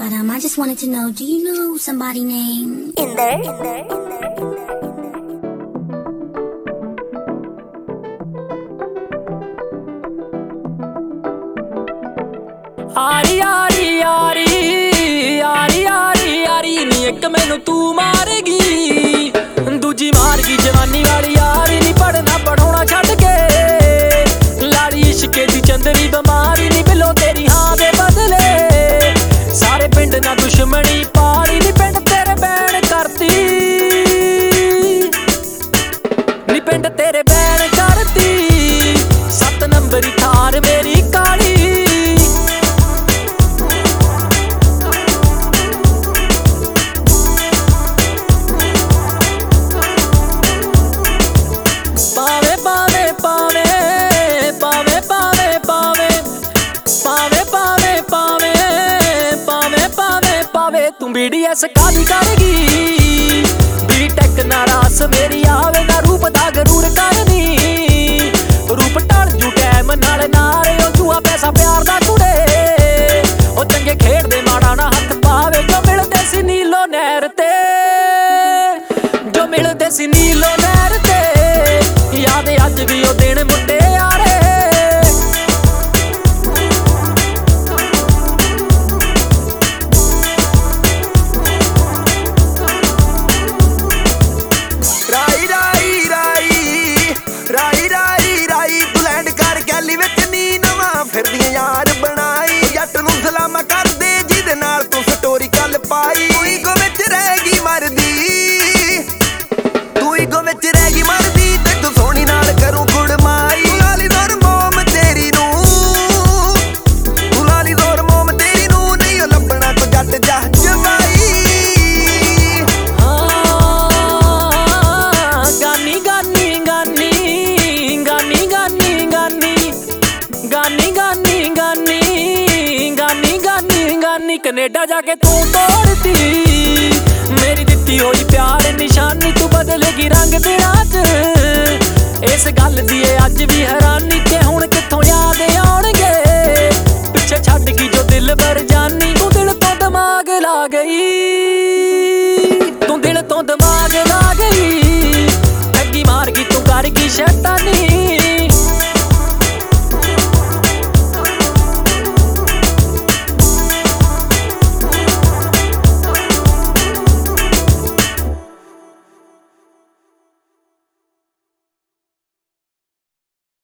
But I just wanted to know, do you know somebody named Inder? ਆਰੀ ਆਰੀ ਆਰੀ ਆਰੀ ਆਰੀ ਆਰੀ ਨੀ ਇੱਕ ਮੈਨੂੰ ਤੂੰ ਮਾਰੇਗੀ, ਦੂਜੀ ਮਾਰ ਗਈ ਜਵਾਨੀ ਵਾਲੀ ਯਾਰੀ ਨੀ ਪੜਨਾ ਪੜਾਉਣਾ ਛੱਡ ਕੇ ਲਾੜੀ ਇਸ਼ਕੇ ਦੀ ਚੰਦਰੀ ਬਿਮਾਰੀ ਨੀ ਬਿਲੋ ਤੇਰੀ ਹਾਂ ਦੇ ਬਦਲੇ ਸਾਰੇ ਪਿੰਡ ਨਾਲ ਦੁਸ਼ਮਣੀ ਪਾਲੀ ਨੀ ਪਿੰਡ ਤੇਰੇ ਬੈਣ ਕਰਤੀ ਨੀ ਪਿੰਡ ਤੇਰੇ ਬੈਣ ਕਰਤੀ 7 ਨੰਬਰੀ ਥਾਰ ਮੇਰੀ ਕਾਲੀ तू BDS कादी करेगी बीटेक ना रास मेरी आवे ना रूप दा गरूर करनी रूप टल जू टैम नाल नारे ओ जुआ पैसा प्यार दा कुड़े ओ चंगे खेड दे माड़ा ना हथ पावे जो मिलदे सी नीलो नहर ते जो मिलदे सी नीलो नहर ते याद अज भी ओ दिन मुंडे यारे यार बनाई जट नूं सलामा कर दे जिहदे नाल तू स्टोरी कल पाई तू ही गो विच रहगी मरदी तू ही गो विच रहगी मरदी ते तू सोहणी नाल करूं कुड़माई तू लाली जोर मोम तेरी नूं तू लाली जोर मोम तेरी नूं नहीं ओ लभना तू जट जा जवाई गानी गानी गानी गानी गानी गानी गानी गानी गानी गानी गानी गानी कनेडा जाके तू तोड़ती मेरी दित्ती होई प्यार निशानी तू बदलेगी रंग तेरा च इस गल दी अज भी हैरानी।